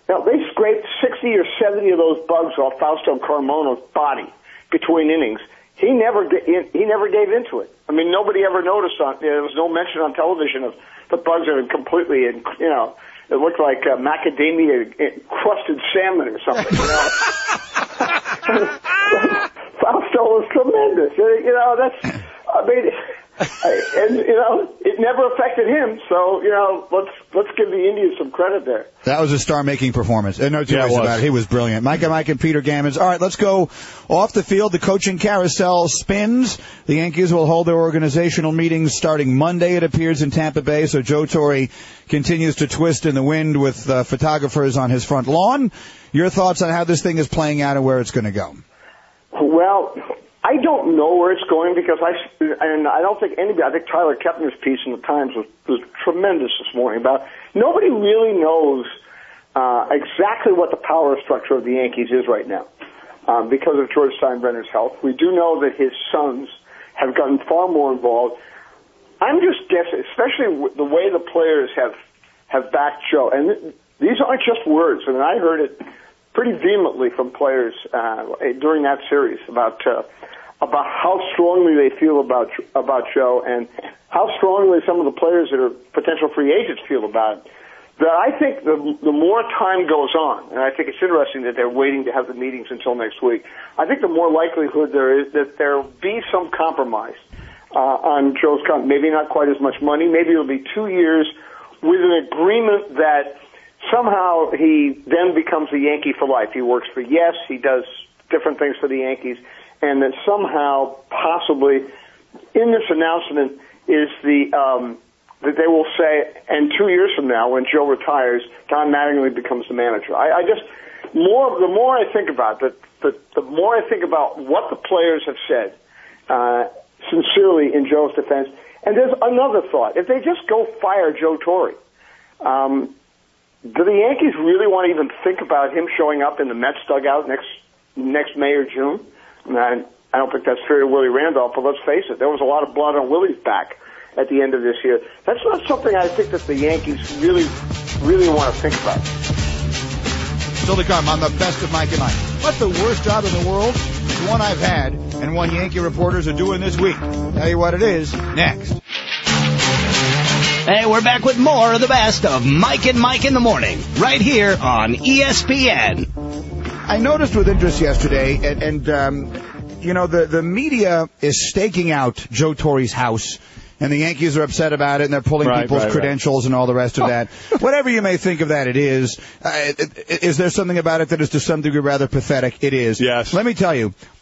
Now, they scraped 60 or 70 of those bugs off Fausto Carmona's body between innings. He never gave into it. I mean, nobody ever noticed there was no mention on television of the bugs that had completely, it looked like macadamia-crusted salmon or something, Fausto was tremendous. It never affected him, so, let's give the Indians some credit there. That was a star-making performance. No two ways about it. He was brilliant. Mike and Peter Gammons. All right, let's go off the field. The coaching carousel spins. The Yankees will hold their organizational meetings starting Monday, it appears, in Tampa Bay, so Joe Torre continues to twist in the wind with photographers on his front lawn. Your thoughts on how this thing is playing out and where it's going to go? Well, I don't know where it's going because I don't think anybody, I think Tyler Kepner's piece in the Times was tremendous this morning about nobody really knows exactly what the power structure of the Yankees is right now because of George Steinbrenner's health. We do know that his sons have gotten far more involved. I'm just guessing, especially the way the players have backed Joe, and these aren't just words. I mean, I heard it pretty vehemently from players during that series about how strongly they feel about Joe and how strongly some of the players that are potential free agents feel about it. That I think the more time goes on, and I think it's interesting that they're waiting to have the meetings until next week, I think the more likelihood there is that there will be some compromise on Joe's contract. Maybe not quite as much money. Maybe it'll be 2 years with an agreement that somehow he then becomes a Yankee for life. He works for Yes, he does different things for the Yankees, and that somehow, possibly, in this announcement is that they will say, and 2 years from now, when Joe retires, Don Mattingly becomes the manager. The more I think about it, the more I think about what the players have said, sincerely in Joe's defense. And there's another thought. If they just go fire Joe Torre, do the Yankees really want to even think about him showing up in the Mets dugout next May or June? I don't think that's fair to Willie Randolph, but let's face it, there was a lot of blood on Willie's back at the end of this year. That's not something I think that the Yankees really, really want to think about. Still to come on the Best of Mike and Mike. What's the worst job in the world? It's one I've had, and one Yankee reporters are doing this week. Tell you what it is next. Hey, we're back with more of the Best of Mike and Mike in the morning, right here on ESPN. I noticed with interest yesterday, and the media is staking out Joe Torre's house, and the Yankees are upset about it, and they're pulling people's credentials and all the rest of that. Whatever you may think of that, it is. Is there something about it that is to some degree rather pathetic? It is. Yes. Let me tell you,